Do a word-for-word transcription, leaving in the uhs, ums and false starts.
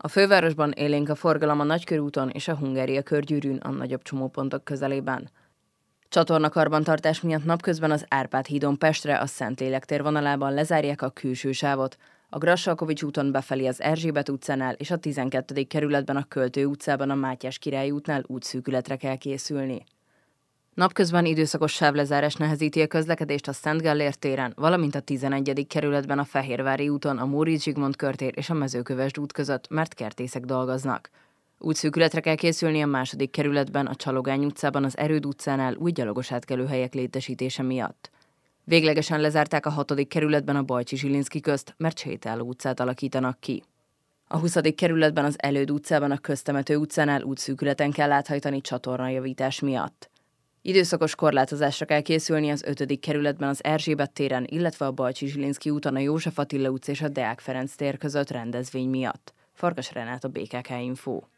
A fővárosban élénk a forgalom a Nagykörúton és a Hungária körgyűrűn a nagyobb csomópontok közelében. Csatornakarbantartás miatt napközben az Árpád hídon Pestre a Szentlélek tér vonalában lezárják a külső sávot, a Grassalkovich úton befelé az Erzsébet utcánál és a tizenkettedik kerületben a Költő utcában a Mátyás Király útnál útszűkületre kell készülni. Napközben időszakos sávlezárás nehezíti a közlekedést a Szent Gellért téren, valamint a tizenegyedik kerületben a Fehérvári úton a Móricz Zsigmond körtér és a Mezőkövesd út között, mert kertészek dolgoznak. Útszűkületre kell készülni a második kerületben, a Csalogány utcában az Erőd utcánál új gyalogos átkelőhelyek létesítése miatt. Véglegesen lezárták a hatodik kerületben a Bajcsi-Zsilinszky közt, mert sétáló utcát alakítanak ki. A huszadik kerületben az Előd utcában a Köztemető utcánál útszűkületen kell áthajtani csatornajavítás miatt. Időszakos korlátozásra kell készülni az ötödik kerületben az Erzsébet téren, illetve a Bajcsi-Zsilinszky úton a József Attila utca és a Deák Ferenc tér között rendezvény miatt. Farkas Renát, a bé ká ká Info.